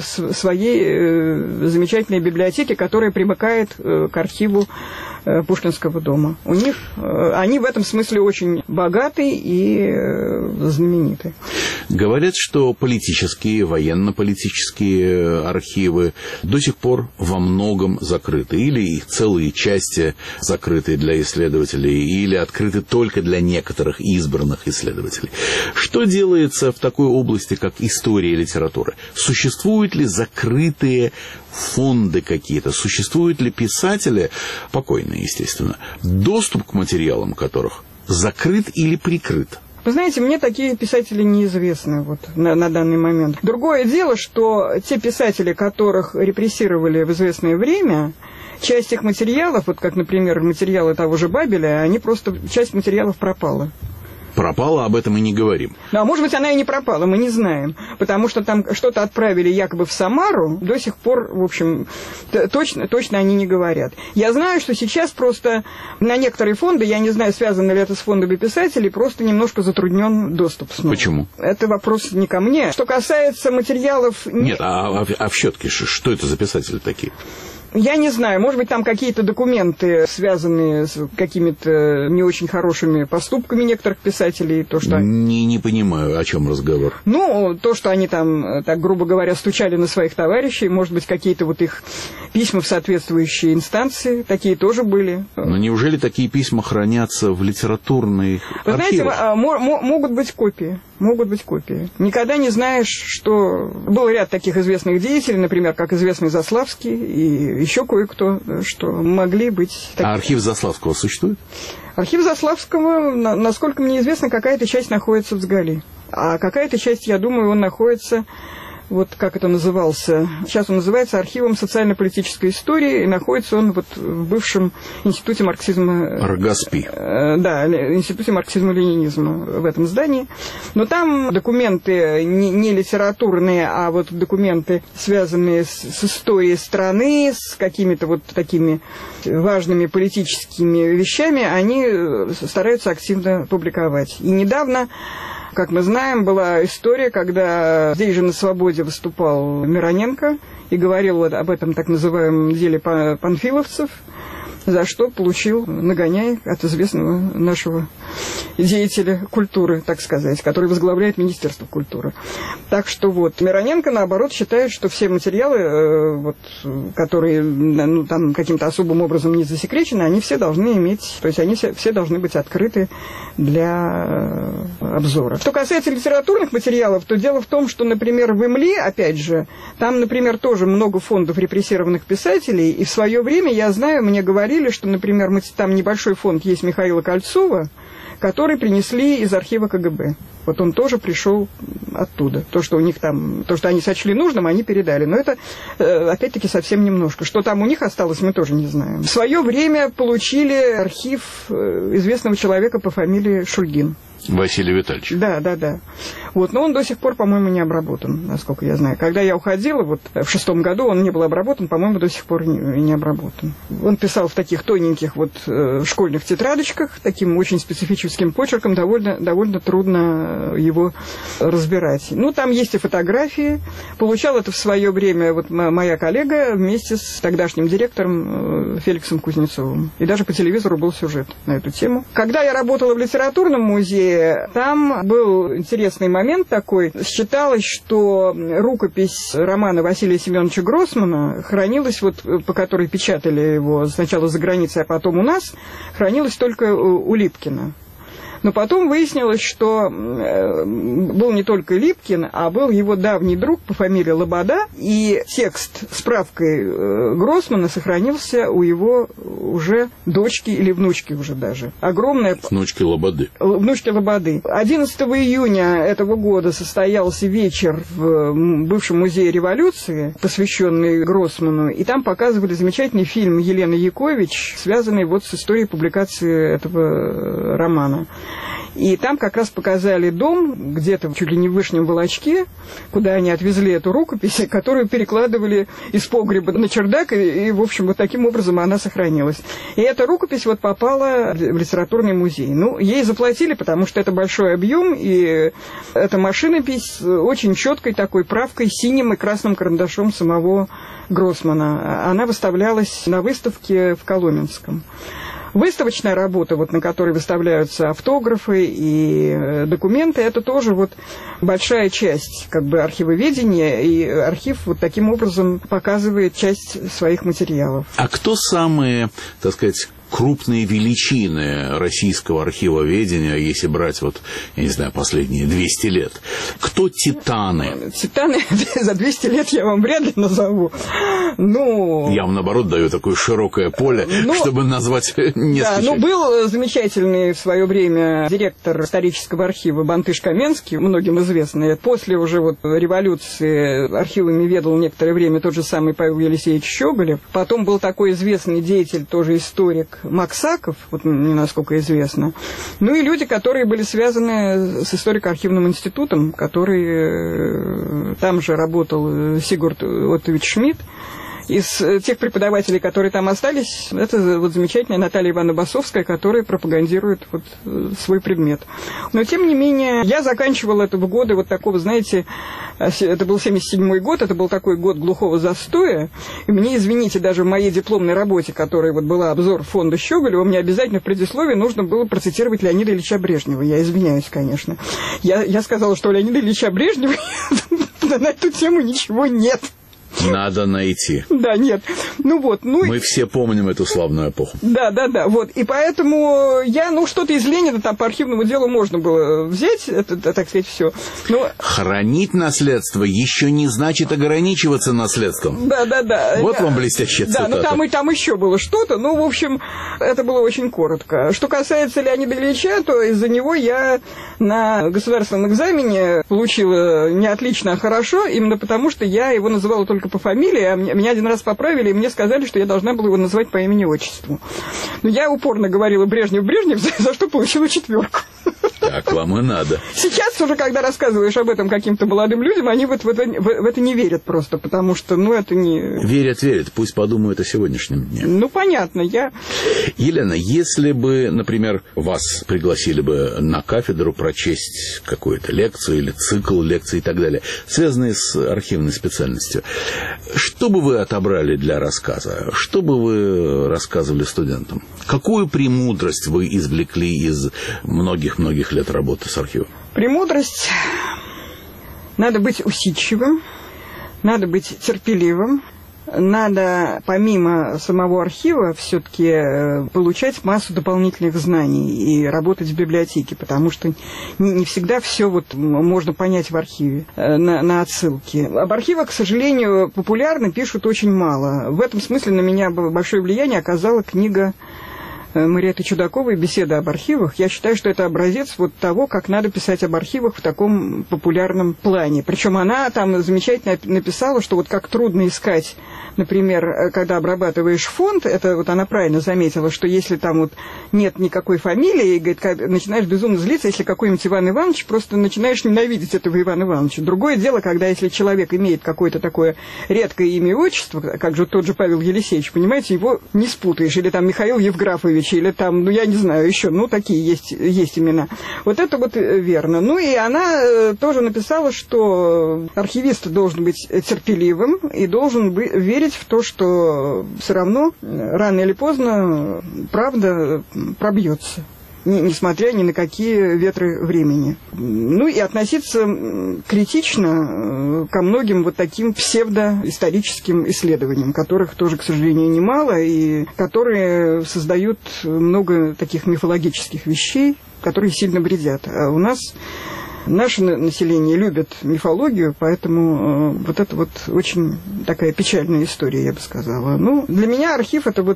своей замечательной библиотеки, которая примыкает к архиву Пушкинского дома. Они в этом смысле очень богаты и знамениты. Говорят, что политические, военно-политические архивы до сих пор во многом закрыты. Или их целые части закрыты для исследователей, или открыты только для некоторых избранных исследователей. Что делается в такой области, как история и литература? Существуют ли закрытые фонды какие-то? Существуют ли писатели, покойные, естественно, доступ к материалам которых закрыт или прикрыт? Вы знаете, мне такие писатели неизвестны вот, на данный момент. Другое дело, что те писатели, которых репрессировали в известное время, часть их материалов, вот как, например, материалы того же Бабеля, они просто, часть материалов пропала. Пропала, об этом и не говорим. Ну, а может быть, она и не пропала, мы не знаем. Потому что там что-то отправили якобы в Самару, до сих пор, в общем, точно они не говорят. Я знаю, что сейчас просто на некоторые фонды, я не знаю, связано ли это с фондами писателей, просто немножко затруднен доступ снова. Почему? Это вопрос не ко мне. Что касается материалов... Нет, а в щетке что это за писатели такие? Я не знаю, может быть, там какие-то документы, связанные с какими-то не очень хорошими поступками некоторых писателей. То, что... Не понимаю, о чем разговор. Ну, то, что они там, так грубо говоря, стучали на своих товарищей, может быть, какие-то вот их письма в соответствующие инстанции, такие тоже были. Но неужели такие письма хранятся в литературных архивах? Знаете, могут быть копии. Могут быть копии. Никогда не знаешь, что... Был ряд таких известных деятелей, например, как известный Заславский и еще кое-кто, что могли быть... А архив Заславского существует? Архив Заславского, насколько мне известно, какая-то часть находится в Сгали. А какая-то часть, я думаю, он находится... Вот как это назывался. Сейчас он называется архивом социально-политической истории, и находится он вот в бывшем институте марксизма... РГАСПИ. Да, институте марксизма-ленинизма в этом здании. Но там документы не литературные, а вот документы, связанные с историей страны, с какими-то вот такими важными политическими вещами, они стараются активно публиковать. И недавно... Как мы знаем, была история, когда здесь же на свободе выступал Мироненко и говорил об этом так называемом деле панфиловцев, за что получил нагоняй от известного нашего деятеля культуры, так сказать, который возглавляет Министерство культуры. Так что вот, Мироненко, наоборот, считает, что все материалы, вот, которые там каким-то особым образом не засекречены, они все должны иметь, то есть они все должны быть открыты для обзора. Что касается литературных материалов, то дело в том, что, например, в Имле, опять же, там, например, тоже много фондов репрессированных писателей, и в свое время, я знаю, мне говорили, что, например, там небольшой фонд есть Михаила Кольцова, который принесли из архива КГБ. Вот он тоже пришел оттуда. То, что у них там, то, что они сочли нужным, они передали. Но это, опять-таки, совсем немножко. Что там у них осталось, мы тоже не знаем. В свое время получили архив известного человека по фамилии Шульгин. Василий Витальевич. Да. Вот, но он до сих пор, по-моему, не обработан, насколько я знаю. Когда я уходила, вот в 2006 году он не был обработан, по-моему, до сих пор не обработан. Он писал в таких тоненьких вот школьных тетрадочках, таким очень специфическим почерком, довольно трудно его разбирать. Ну, там есть и фотографии. Получал это в свое время вот моя коллега вместе с тогдашним директором Феликсом Кузнецовым. И даже по телевизору был сюжет на эту тему. Когда я работала в литературном музее, там был интересный момент такой. Считалось, что рукопись романа Василия Семеновича Гроссмана хранилась, вот, по которой печатали его сначала за границей, а потом у нас, хранилась только у Липкина. Но потом выяснилось, что был не только Липкин, а был его давний друг по фамилии Лобода, и текст с справкой Гроссмана сохранился у его уже дочки или внучки уже даже. Огромная... Внучки Лободы. Внучки Лободы. 11 июня этого года состоялся вечер в бывшем музее революции, посвященный Гроссману, и там показывали замечательный фильм Елены Якович, связанный вот с историей публикации этого романа. И там как раз показали дом, где-то чуть ли не в Вышнем Волочке, куда они отвезли эту рукопись, которую перекладывали из погреба на чердак, и в общем, вот таким образом она сохранилась. И эта рукопись вот попала в литературный музей. Ну, ей заплатили, потому что это большой объем, и эта машинопись очень четкой такой правкой, синим и красным карандашом самого Гроссмана. Она выставлялась на выставке в Коломенском. Выставочная работа, вот, на которой выставляются автографы и документы, это тоже вот большая часть как бы архивоведения, и архив вот таким образом показывает часть своих материалов. А кто самые, так сказать, крупные величины российского архивоведения, если брать, вот, я не знаю, последние 200 лет? Кто титаны? Титаны за 200 лет я вам вряд ли назову. Ну... Я вам, наоборот, даю такое широкое поле, чтобы назвать несколько. Да, был замечательный в свое время директор исторического архива Бантыш Каменский, многим известный. После уже вот революции архивами ведал некоторое время тот же самый Павел Елисеевич Щеголев. Потом был такой известный деятель, тоже историк, Максаков, вот мне насколько известно. Ну и люди, которые были связаны с историко-архивным институтом, который там же работал Сигурд Оттович Шмидт. Из тех преподавателей, которые там остались, это вот замечательная Наталья Ивановна Басовская, которая пропагандирует вот свой предмет. Но, тем не менее, я заканчивала это в годы вот такого, знаете, это был 77-й год, это был такой год глухого застоя, и мне, извините, даже в моей дипломной работе, которая вот была обзор фонда Щеголева, мне обязательно в предисловии нужно было процитировать Леонида Ильича Брежнева. Я извиняюсь, конечно. Я сказала, что у Леонида Ильича Брежнева на эту тему ничего нет. Надо найти. Да, нет. Мы все помним эту славную эпоху. Да. Вот. И поэтому что-то из Ленина там по архивному делу можно было взять, это, так сказать, все. Хранить наследство еще не значит ограничиваться наследством. Да. Вот вам блестящая цитата. Да, там еще было что-то. В общем, это было очень коротко. Что касается Леонида Ильича, то из-за него я на государственном экзамене получила не отлично, а хорошо, именно потому, что я его называла только по фамилии, а меня один раз поправили, и мне сказали, что я должна была его называть по имени-отчеству. Но я упорно говорила Брежнев, за что получила 4. Так вам и надо. Сейчас уже, когда рассказываешь об этом каким-то молодым людям, они в это не верят просто, потому что, это не... Верят, пусть подумают о сегодняшнем дне. Понятно, Елена, если бы, например, вас пригласили бы на кафедру прочесть какую-то лекцию или цикл лекций и так далее, связанные с архивной специальностью, что бы вы отобрали для рассказа? Что бы вы рассказывали студентам? Какую премудрость вы извлекли из многих-многих лет работы с архивом? Премудрость. Надо быть усидчивым, надо быть терпеливым, надо помимо самого архива все-таки получать массу дополнительных знаний и работать в библиотеке, потому что не всегда все можно понять в архиве на отсылке. Об архивах, к сожалению, популярно пишут очень мало. В этом смысле на меня большое влияние оказала книга Мариэтты Чудаковой «Беседа об архивах». Я считаю, что это образец того, как надо писать об архивах в таком популярном плане. Причем она там замечательно написала, что как трудно искать, например, когда обрабатываешь фонд, это она правильно заметила, что если там нет никакой фамилии, говорит, начинаешь безумно злиться, если какой-нибудь Иван Иванович, просто начинаешь ненавидеть этого Ивана Ивановича. Другое дело, когда если человек имеет какое-то такое редкое имя и отчество, как же тот же Павел Елисеевич, понимаете, его не спутаешь, или там Михаил Евграфович, или там, я не знаю, еще, такие есть имена. Вот это верно. И она тоже написала, что архивист должен быть терпеливым и должен верить в то, что все равно рано или поздно правда пробьется, несмотря ни на какие ветры времени. И относиться критично ко многим таким псевдоисторическим исследованиям, которых тоже, к сожалению, немало, и которые создают много таких мифологических вещей, которые сильно вредят. А у нас наше население любит мифологию, поэтому это очень такая печальная история, я бы сказала. Для меня архив это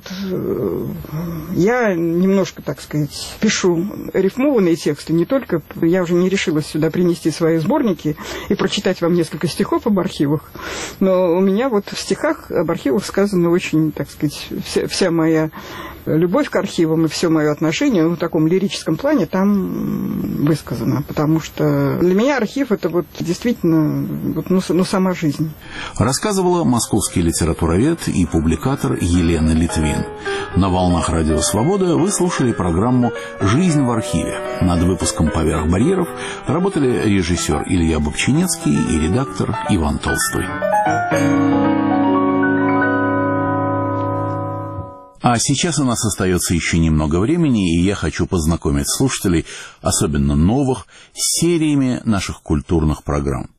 я немножко, так сказать, пишу рифмованные тексты, не только, я уже не решилась сюда принести свои сборники и прочитать вам несколько стихов об архивах, но у меня в стихах об архивах сказано очень, так сказать, вся моя любовь к архивам и все мое отношение в таком лирическом плане там высказано, потому что для меня архив это действительно сама жизнь. Рассказывала московский литературовед и публикатор Елена Литвин. На волнах Радио Свобода вы слушали программу «Жизнь в архиве». Над выпуском «Поверх барьеров» работали режиссер Илья Бобчинецкий и редактор Иван Толстой. А сейчас у нас остается еще немного времени, и я хочу познакомить слушателей, особенно новых, с сериями наших культурных программ.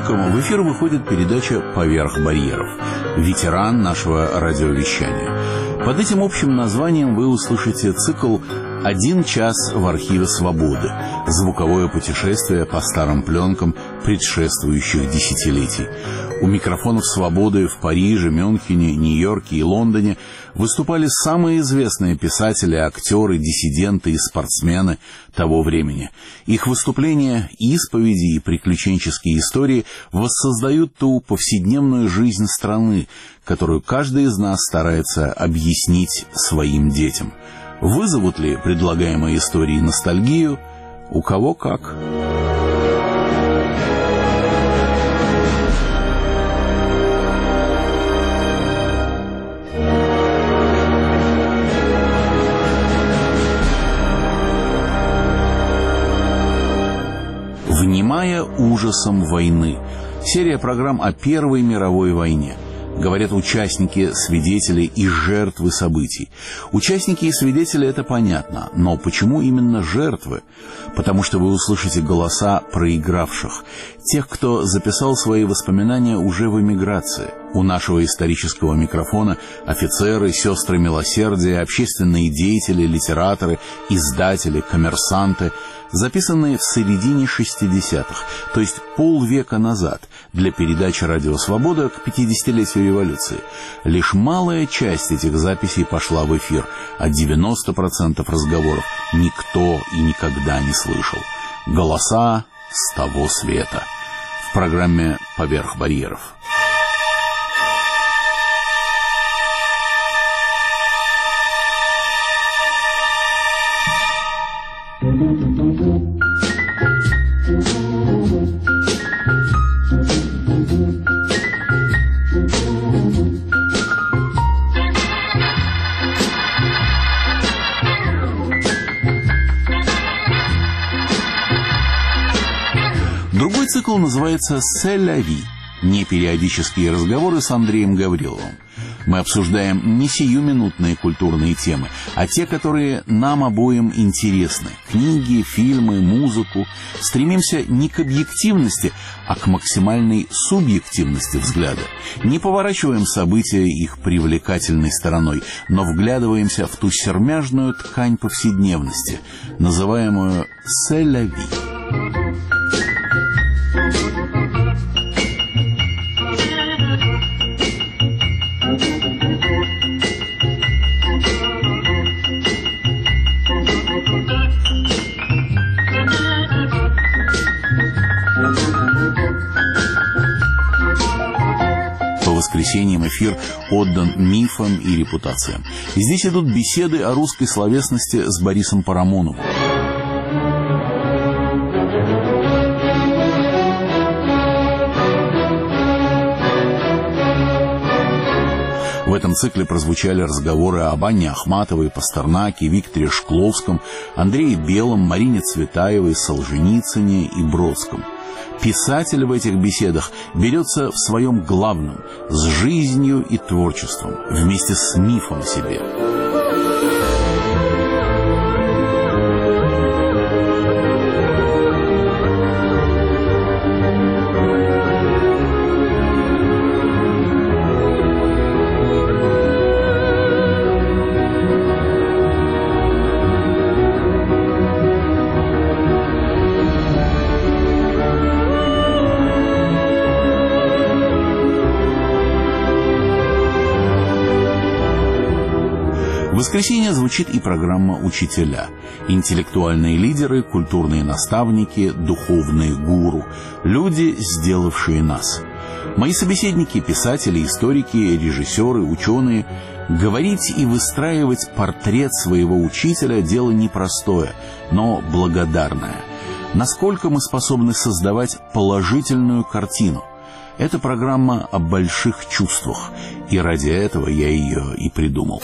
вторникам в эфир выходит передача «Поверх барьеров». Ветеран нашего радиовещания. Под этим общим названием вы услышите цикл «1 час в архиве «Свободы». Звуковое путешествие по старым пленкам предшествующих десятилетий. У микрофонов «Свободы» в Париже, Мюнхене, Нью-Йорке и Лондоне выступали самые известные писатели, актеры, диссиденты и спортсмены того времени. Их выступления, исповеди и приключенческие истории воссоздают ту повседневную жизнь страны, которую каждый из нас старается объяснить своим детям. Вызовут ли предлагаемые истории ностальгию? У кого как. «Внимая ужасом войны». Серия программ о Первой мировой войне. Говорят участники, свидетели и жертвы событий. Участники и свидетели — это понятно, но почему именно жертвы? Потому что вы услышите голоса проигравших, тех, кто записал свои воспоминания уже в эмиграции. У нашего исторического микрофона офицеры, сестры милосердия, общественные деятели, литераторы, издатели, коммерсанты, записанные в середине 60-х, то есть полвека назад, для передачи «Радио Свобода» к 50-летию революции. Лишь малая часть этих записей пошла в эфир, а 90% разговоров никто и никогда не слышал. Голоса с того света. В программе «Поверх барьеров». Другой цикл называется «C'est la vie» – непериодические разговоры с Андреем Гавриловым. Мы обсуждаем не сиюминутные культурные темы, а те, которые нам обоим интересны – книги, фильмы, музыку. Стремимся не к объективности, а к максимальной субъективности взгляда. Не поворачиваем события их привлекательной стороной, но вглядываемся в ту сермяжную ткань повседневности, называемую «C'est la vie». По воскресеньям эфир отдан мифам и репутациям. Здесь идут беседы о русской словесности с Борисом Парамоновым. В этом цикле прозвучали разговоры об Анне Ахматовой, Пастернаке, Викторе Шкловском, Андрее Белом, Марине Цветаевой, Солженицыне и Бродском. Писатель в этих беседах берется в своем главном – с жизнью и творчеством, вместе с мифом себе. В воскресенье звучит и программа «Учителя». Интеллектуальные лидеры, культурные наставники, духовные гуру. Люди, сделавшие нас. Мои собеседники, писатели, историки, режиссеры, ученые. Говорить и выстраивать портрет своего учителя – дело непростое, но благодарное. Насколько мы способны создавать положительную картину? Это программа о больших чувствах, и ради этого я ее и придумал.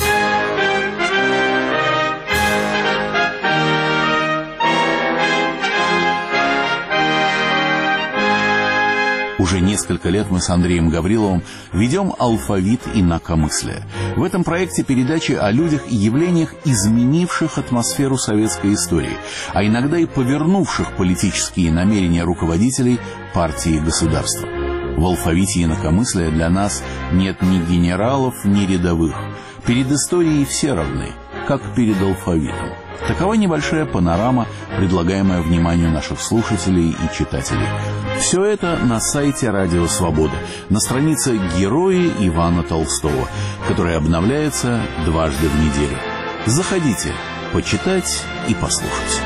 Уже Уже несколько лет мы с Андреем Гавриловым ведем «Алфавит инакомыслия». В этом проекте передачи о людях и явлениях, изменивших атмосферу советской истории, а иногда и повернувших политические намерения руководителей партии и государства. В «Алфавите инакомыслия» для нас нет ни генералов, ни рядовых. Перед историей все равны, как перед алфавитом. Такова небольшая панорама, предлагаемая вниманию наших слушателей и читателей. Все это на сайте «Радио Свобода», на странице «Герои Ивана Толстого», которая обновляется дважды в неделю. Заходите, почитать и послушать.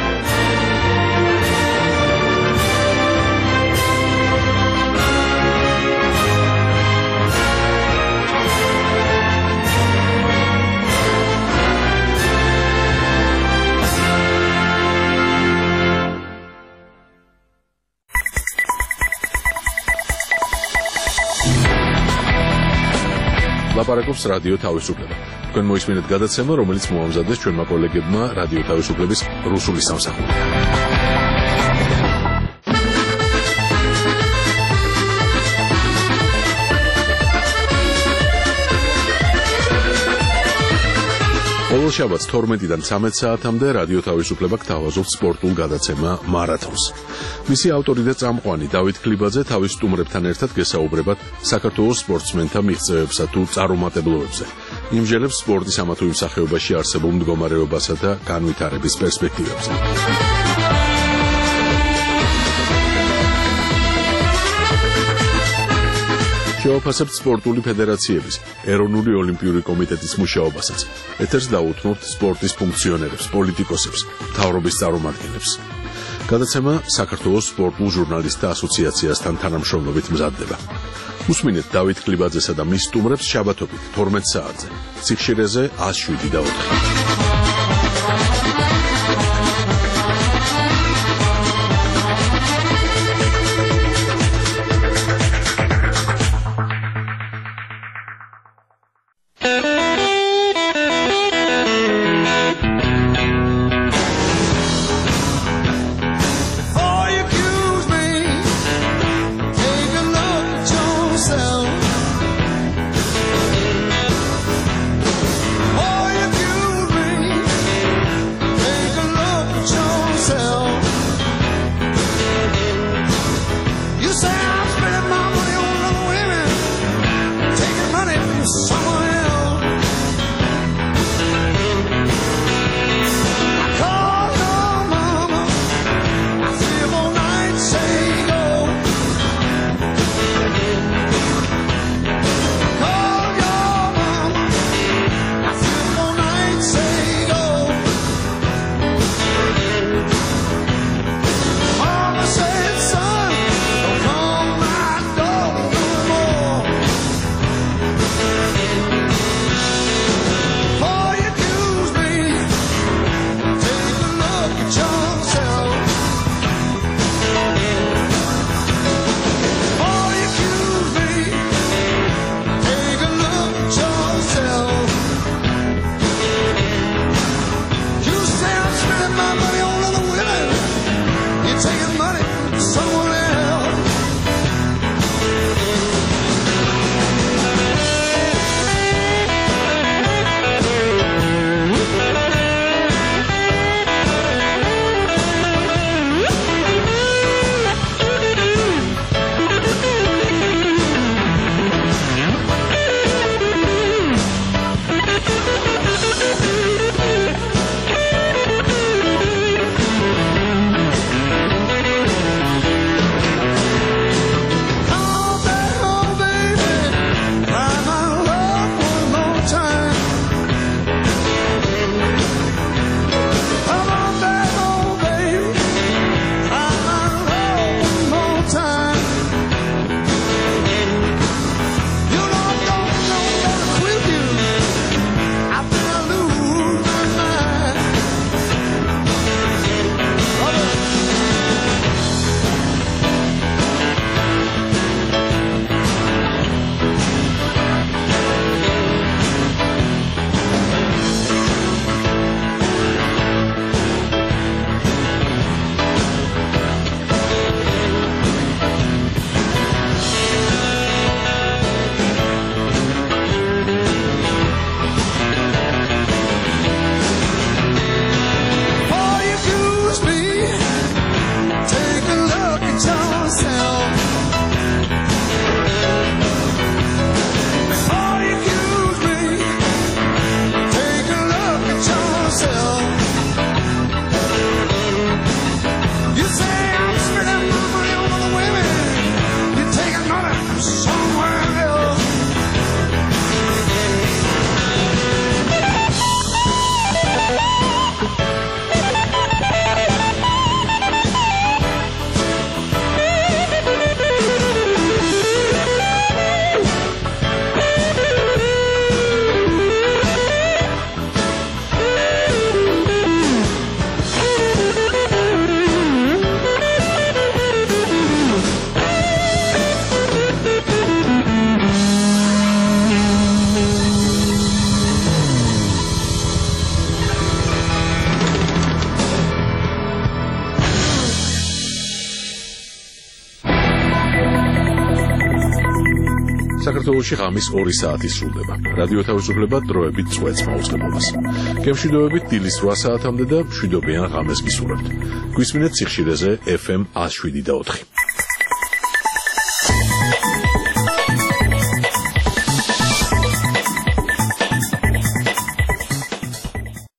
ლაპარაკობს რადიო თავისუფლება. თქვენ მოისმინეთ გადაცემა, რომელიც მოამზადეს ჩვენმა კოლეგებმა რადიო თავისუფლების რუსული სამსახურიდან. ყოველ შაბათს 12-დან 13 საათამდე რადიო თავისუფლება გთავაზობს სპორტულ გადაცემა მარათონს. მისი ავტორი და წამყვანი დავით ქლიბაძე თავის სტუმრებთან ერთად გესაუბრებათ საქართველოს სპორტსმენთა მიღწევებსა თუ წარუმატებლობებზე. იმჟელებს სპორტის ამა თუ იმ სახეობაში არსებულ მდგომარეობასა და განვითარების პერსპექტივებზე. შევაფასებთ სპორტული ფედერაციების, ეროვნული ოლიმპიური კომიტეტის მუშაობასაც. ეთერს დაუთმობთ სპორტის ფუნქციონერებს, პოლიტიკოსებს, მთავრობის წარმომადგენლებს. გადაცემა საქართველოს სპორტულ ჟურნალისტთა ასოციაციასთან თანამშრომლობით მზადდება. უსმინეთ დავით ქლიბაძესა და მის სტუმრებს შაბათობით 12 საათზე. ციხშირეზე 107.4. Before you accuse me, საქართველოში ღამის 2 საათი სრულდება. რადიო თავისუფლება დროებით წვეთს მაუწყებლობას. გემშვიდობებით დილის 8 საათამდე და მშვიდობიან ღამეს გისურვებთ. გვისმინეთ სიხშირეზე FM 107.4.